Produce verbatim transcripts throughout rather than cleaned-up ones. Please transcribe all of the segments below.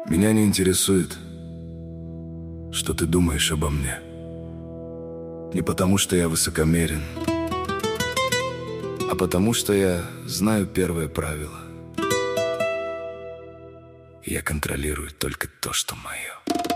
Меня не интересует, что ты думаешь обо мне. Не потому, что я высокомерен, а потому, что я знаю первое правило. Я контролирую только то, что мое.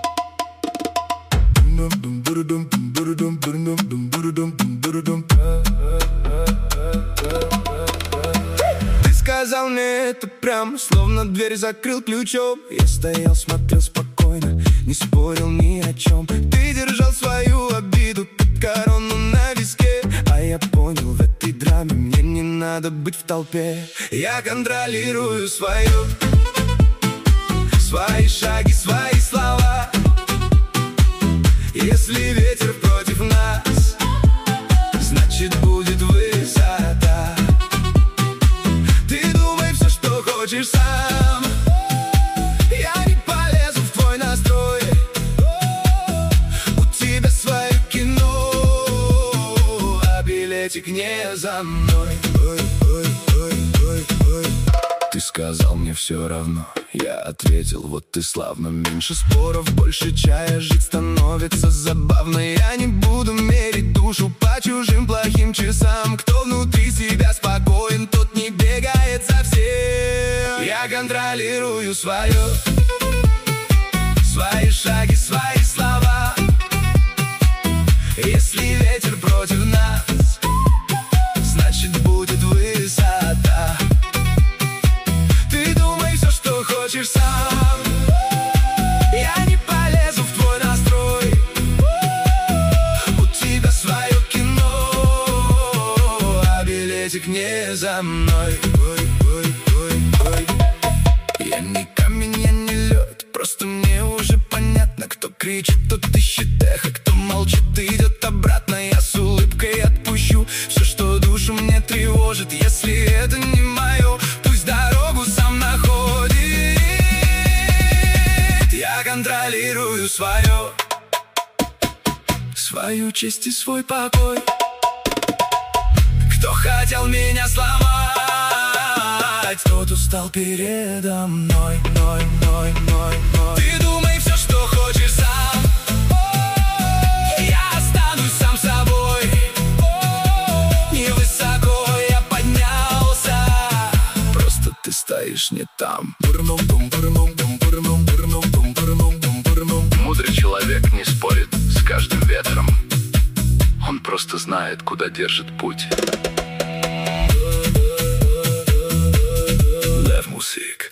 Ты сказал мне это прямо, словно дверь закрыл ключом. Я стоял, смотрел спокойно, не спорил ни о чем. Ты держал свою обиду под корону на виске, а я понял, в этой драме мне не надо быть в толпе. Я контролирую свою, свои шаги, свои слова. Если ветер против нас, значит будет высота. Ты думай все, что хочешь сам, я не полезу в твой настрой. У тебя свое кино, а билетик не за мной. Ой, ой, ой, ой, ой. Ты сказал мне все равно, я ответил, вот ты славно. Меньше споров, больше чая, жить становится забавно. Я не буду мерить душу по чужим плохим часам. Кто внутри себя спокоен, тот не бегает за всем. Я контролирую свое, свои шаги, свои слова. Если ветер против нас, значит будет высота. Ты думай все, что хочешь сам, я не полезу в твой настрой. У тебя свое кино, а билетик не за мной. Ой, ой, ой, ой. Я не камень, я не лед, просто мне уже понятно, кто кричит, тот ищет эхо, кто молчит, идет обратно. Я с улыбкой отпущу все, что душу мне тревожит. Если это не мое, пусть дорогу сам находит. Я контролирую свое, свою честь и свой покой. Кто хотел меня сломать, тот устал передо мной, мной, мной, мной, мной. Ты думай все, что хочешь сам, я останусь сам собой. Невысоко я поднялся, просто ты стоишь не там. Мудрый человек не спорит с каждым ветром, он просто знает, куда держит путь. Лев Мусик.